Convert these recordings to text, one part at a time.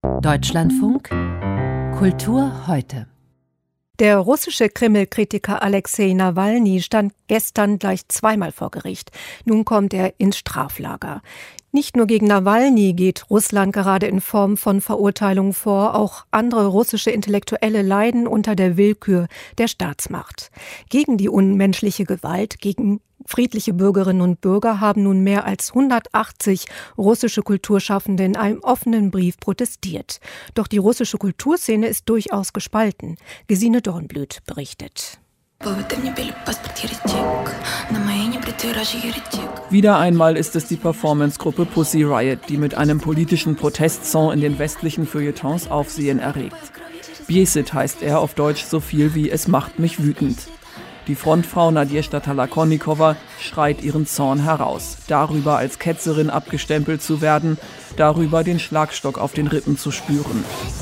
Deutschlandfunk Kultur heute. Der russische Kreml-Kritiker Alexei Nawalny stand gestern gleich zweimal vor Gericht. Nun kommt er ins Straflager. Nicht nur gegen Nawalny geht Russland gerade in Form von Verurteilungen vor, auch andere russische Intellektuelle leiden unter der Willkür der Staatsmacht. Gegen die unmenschliche Gewalt, gegen friedliche Bürgerinnen und Bürger haben nun mehr als 180 russische Kulturschaffende in einem offenen Brief protestiert. Doch die russische Kulturszene ist durchaus gespalten. Gesine Dornblüt berichtet. Wieder einmal ist es die Performancegruppe Pussy Riot, die mit einem politischen Protestsong in den westlichen Feuilletons Aufsehen erregt. Biesit heißt er auf Deutsch so viel wie „Es macht mich wütend". Die Frontfrau Nadjezhda Tolokonnikova schreit ihren Zorn heraus, darüber als Ketzerin abgestempelt zu werden, darüber den Schlagstock auf den Rippen zu spüren.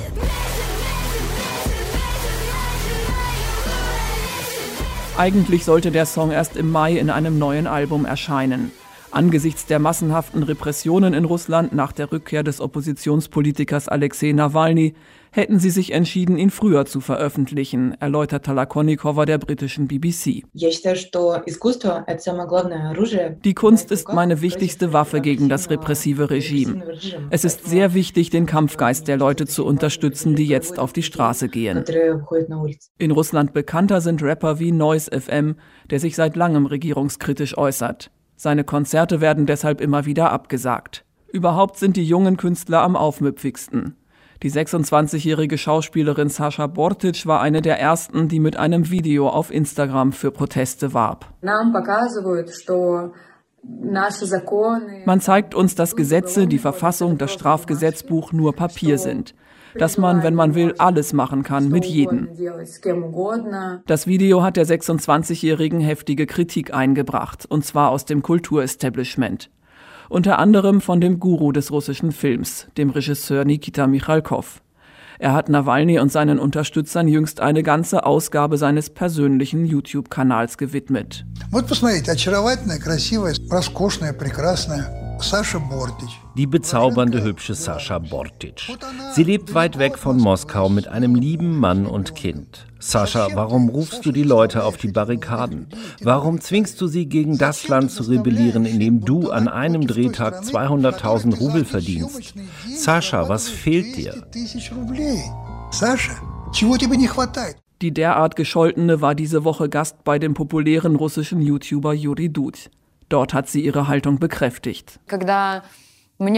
Eigentlich sollte der Song erst im Mai in einem neuen Album erscheinen. Angesichts der massenhaften Repressionen in Russland nach der Rückkehr des Oppositionspolitikers Alexei Nawalny hätten sie sich entschieden, ihn früher zu veröffentlichen, erläutert Tolokonnikova der britischen BBC. Die Kunst ist meine wichtigste Waffe gegen das repressive Regime. Es ist sehr wichtig, den Kampfgeist der Leute zu unterstützen, die jetzt auf die Straße gehen. In Russland bekannter sind Rapper wie Noise FM, der sich seit langem regierungskritisch äußert. Seine Konzerte werden deshalb immer wieder abgesagt. Überhaupt sind die jungen Künstler am aufmüpfigsten. Die 26-jährige Schauspielerin Sascha Bortic war eine der ersten, die mit einem Video auf Instagram für Proteste warb. Man zeigt uns, dass Gesetze, die Verfassung, das Strafgesetzbuch nur Papier sind. Dass man, wenn man will, alles machen kann, mit jedem. Das Video hat der 26-Jährigen heftige Kritik eingebracht, und zwar aus dem Kulturestablishment. Unter anderem von dem Guru des russischen Films, dem Regisseur Nikita Michalkov. Er hat Nawalny und seinen Unterstützern jüngst eine ganze Ausgabe seines persönlichen YouTube-Kanals gewidmet. Die bezaubernde, hübsche Sascha Bortic. Sie lebt weit weg von Moskau mit einem lieben Mann und Kind. Sascha, warum rufst du die Leute auf die Barrikaden? Warum zwingst du sie, gegen das Land zu rebellieren, in dem du an einem Drehtag 200.000 Rubel verdienst? Sascha, was fehlt dir? Die derart Gescholtene war diese Woche Gast bei dem populären russischen YouTuber Juri Dud. Dort hat sie ihre Haltung bekräftigt. Mir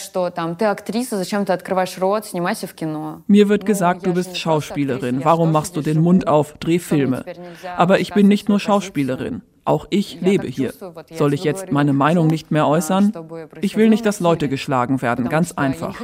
wird gesagt, du bist Schauspielerin. Warum machst du den Mund auf? Dreh Filme. Aber ich bin nicht nur Schauspielerin. Auch ich lebe hier. Soll ich jetzt meine Meinung nicht mehr äußern? Ich will nicht, dass Leute geschlagen werden. Ganz einfach.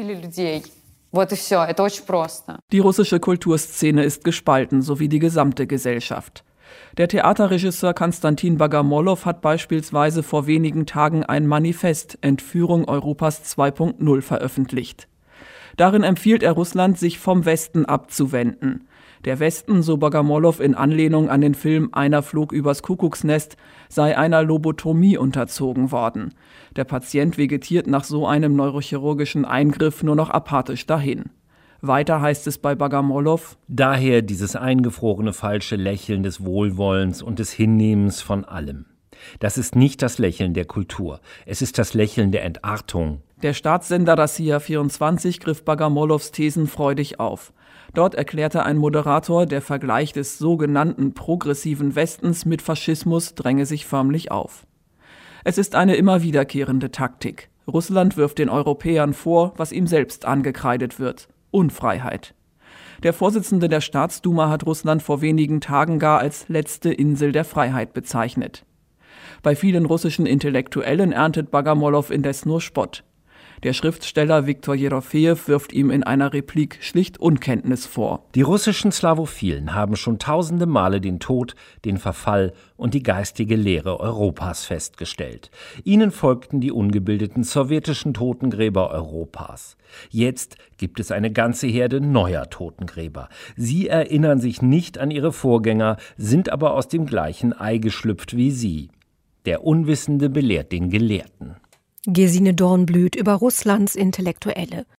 Die russische Kulturszene ist gespalten, so wie die gesamte Gesellschaft. Der Theaterregisseur Konstantin Bogomolow hat beispielsweise vor wenigen Tagen ein Manifest Entführung Europas 2.0 veröffentlicht. Darin empfiehlt er Russland, sich vom Westen abzuwenden. Der Westen, so Bogomolow in Anlehnung an den Film Einer flog übers Kuckucksnest, sei einer Lobotomie unterzogen worden. Der Patient vegetiert nach so einem neurochirurgischen Eingriff nur noch apathisch dahin. Weiter heißt es bei Bogomolow: Daher dieses eingefrorene falsche Lächeln des Wohlwollens und des Hinnehmens von allem. Das ist nicht das Lächeln der Kultur, es ist das Lächeln der Entartung. Der Staatssender Rossiya 24 griff Bogomolows Thesen freudig auf. Dort erklärte ein Moderator, der Vergleich des sogenannten progressiven Westens mit Faschismus dränge sich förmlich auf. Es ist eine immer wiederkehrende Taktik. Russland wirft den Europäern vor, was ihm selbst angekreidet wird: Unfreiheit. Der Vorsitzende der Staatsduma hat Russland vor wenigen Tagen gar als letzte Insel der Freiheit bezeichnet. Bei vielen russischen Intellektuellen erntet Bogomolow indes nur Spott. Der Schriftsteller Viktor Jerofejew wirft ihm in einer Replik schlicht Unkenntnis vor. Die russischen Slawophilen haben schon tausende Male den Tod, den Verfall und die geistige Leere Europas festgestellt. Ihnen folgten die ungebildeten sowjetischen Totengräber Europas. Jetzt gibt es eine ganze Herde neuer Totengräber. Sie erinnern sich nicht an ihre Vorgänger, sind aber aus dem gleichen Ei geschlüpft wie sie. Der Unwissende belehrt den Gelehrten. Gesine Dornblüt über Russlands Intellektuelle.